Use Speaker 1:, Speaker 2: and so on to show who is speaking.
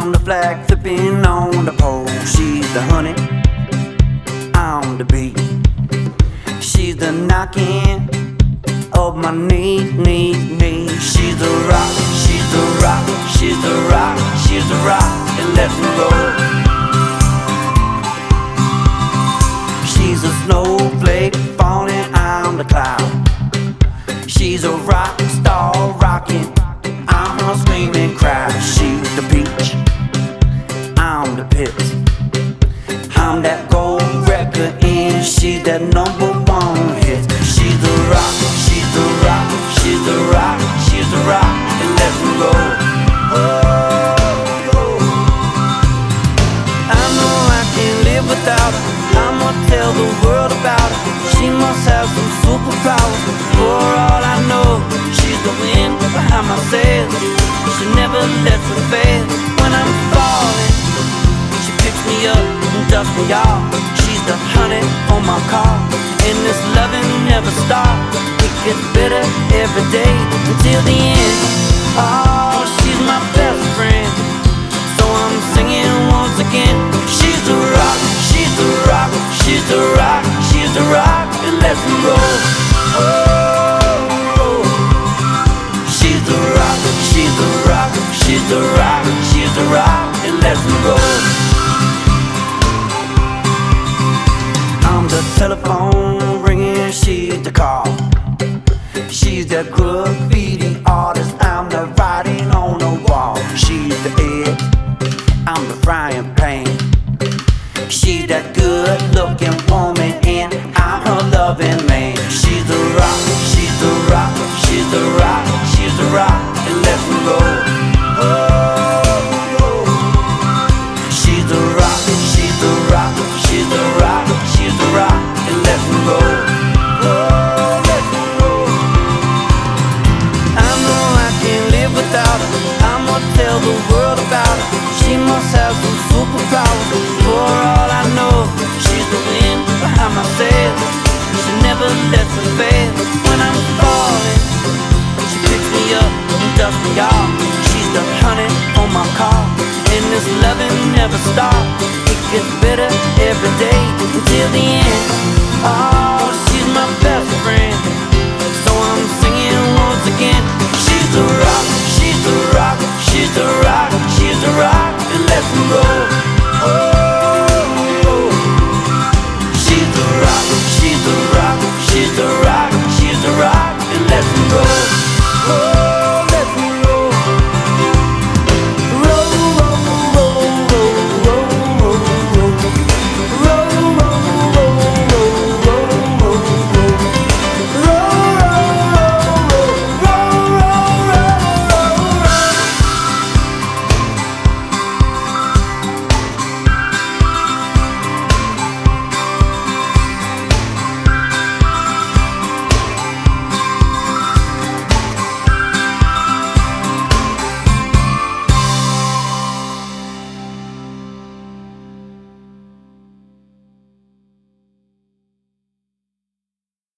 Speaker 1: I'm the flag flipping on the pole. She's the honey, I'm the bee. She's the knocking of my knee. She's the rock, she's the rock, she's the rock, she's the rock that lets me roll. She's a snowflake falling on the cloud. She's a rock star rocking, I'm a screaming crowd. She's the peach, I'm the pit. I'm that gold record and she's that #1 hit. She's the rock, she's the rock, she's the rock, she's the rock that lets me roll. I know I can't live without her. I'ma tell the world about her. She must have some superpowers. For all I know, she's the wind behind my sails. She never lets me fail. When I'm falling, she picks me up and dusts me off. She's the honey on my car, and this loving never stops. It gets better every day until the end. Oh, she's my best friend, so I'm singing once again. She's the rock, she's the rock, she's the rock, she's the rock that lets me roll. Oh, she's the rock, she's the rock, she's the rock, she's the rock that lets me roll. I'm the telephone ringing, she's the call. She's the graffiti artist, I'm the writing on the wall. She's the egg, I'm the frying pan. She's that good looking woman and I'm her loving man. She's the rock, she's the rock, she's the rock, she's the rock that lets me roll. Oh, she's the rock, she's the rock, she's the rock, she's the rock that lets me roll. Oh, let me roll. I know I can't live without her. I'ma tell the world about her. She must have some superpowers. For all I know, she's the wind behind my sails. She never lets me fail. When I'm falling, she picks me up and dusts me off. She's the honey on my car, and this loving never stops. It gets better every day until the end. Oh, she's my best friend, so I'm singing once again. She's the rock, she's the rock, she's the rock, she's the rock that lets me roll. Oh, she's the rock, she's the rock, she's the rock.